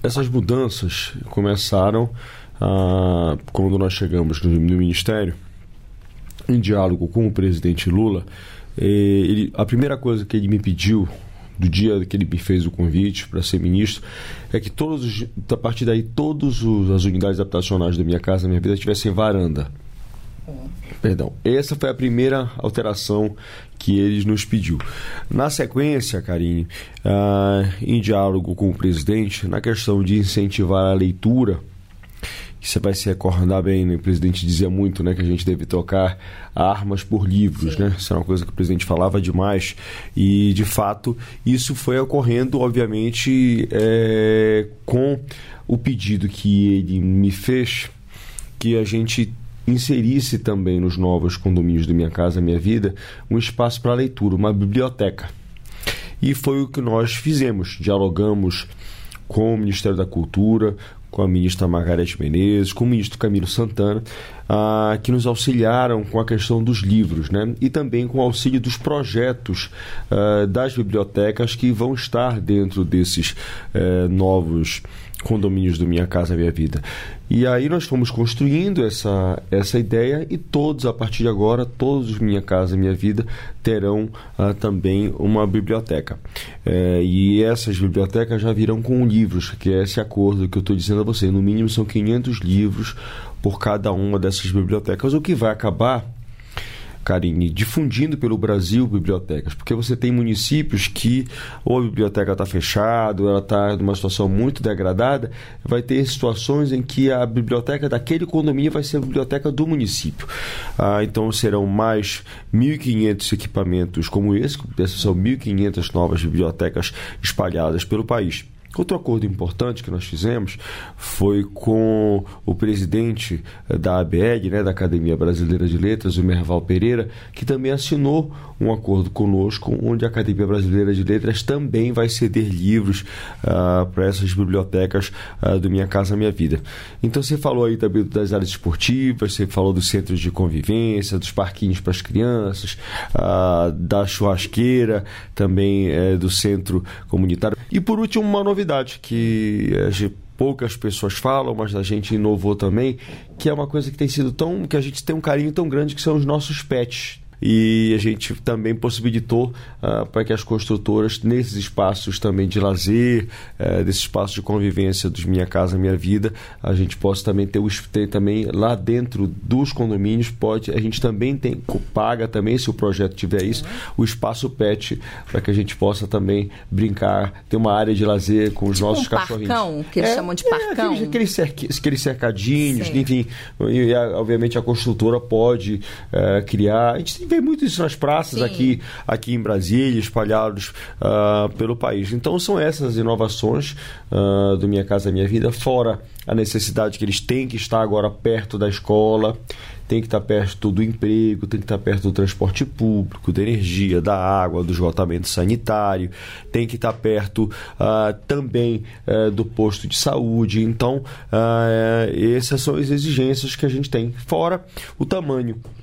Essas mudanças começaram quando nós chegamos no Ministério, em diálogo com o presidente Lula. A primeira coisa que ele me pediu, do dia que ele me fez o convite para ser ministro, é que a partir daí todas as unidades habitacionais da Minha Casa Minha Vida tivessem varanda. Perdão. Essa foi a primeira alteração que eles nos pediu. Na sequência, Karine, em diálogo com o presidente, na questão de incentivar a leitura, que você vai se recordar bem, né? O presidente dizia muito, né, que a gente deve trocar armas por livros. Sim. Né? Isso é uma coisa que o presidente falava demais, e de fato isso foi ocorrendo, obviamente, com o pedido que ele me fez, que a gente inserisse também nos novos condomínios do Minha Casa Minha Vida um espaço para leitura, uma biblioteca. E foi o que nós fizemos. Dialogamos com o Ministério da Cultura, com a ministra Margarete Menezes, com o ministro Camilo Santana, que nos auxiliaram com a questão dos livros, né? E também com o auxílio dos projetos das bibliotecas que vão estar dentro desses novos condomínios do Minha Casa Minha Vida. E aí nós fomos construindo essa ideia, e todos, a partir de agora, todos os Minha Casa Minha Vida terão também uma biblioteca. E essas bibliotecas já virão com livros, que é esse acordo que eu estou dizendo a você. No mínimo são 500 livros por cada uma dessas bibliotecas, o que vai acabar, Karine, difundindo pelo Brasil bibliotecas, porque você tem municípios que ou a biblioteca está fechada, ou ela está numa situação muito degradada, vai ter situações em que a biblioteca daquele condomínio vai ser a biblioteca do município. Então serão mais 1.500 equipamentos como esse, essas são 1.500 novas bibliotecas espalhadas pelo país. Outro acordo importante que nós fizemos foi com o presidente da ABL, né, da Academia Brasileira de Letras, o Merval Pereira, que também assinou um acordo conosco, onde a Academia Brasileira de Letras também vai ceder livros para essas bibliotecas do Minha Casa Minha Vida. Então você falou aí também das áreas esportivas, você falou dos centros de convivência, dos parquinhos para as crianças, da churrasqueira, também do centro comunitário. E por último, uma novidade que poucas pessoas falam, mas a gente inovou também, que é uma coisa que tem sido que a gente tem um carinho tão grande, que são os nossos pets. E a gente também possibilitou para que as construtoras, nesses espaços também de lazer, desses espaços de convivência dos Minha Casa Minha Vida, a gente possa também ter também lá dentro dos condomínios, a gente também paga também, se o projeto tiver isso, o espaço pet, para que a gente possa também brincar, ter uma área de lazer com os nossos cachorrinhos. Parcão, que eles chamam de parcão. Aqueles cercadinhos, enfim, e obviamente a construtora pode criar. A gente vê muito isso nas praças aqui em Brasília, espalhados pelo país. Então são essas inovações do Minha Casa Minha Vida, fora a necessidade que eles têm que estar agora perto da escola, tem que estar perto do emprego, tem que estar perto do transporte público, da energia, da água, do esgotamento sanitário, tem que estar perto também do posto de saúde. Então essas são as exigências que a gente tem, fora o tamanho.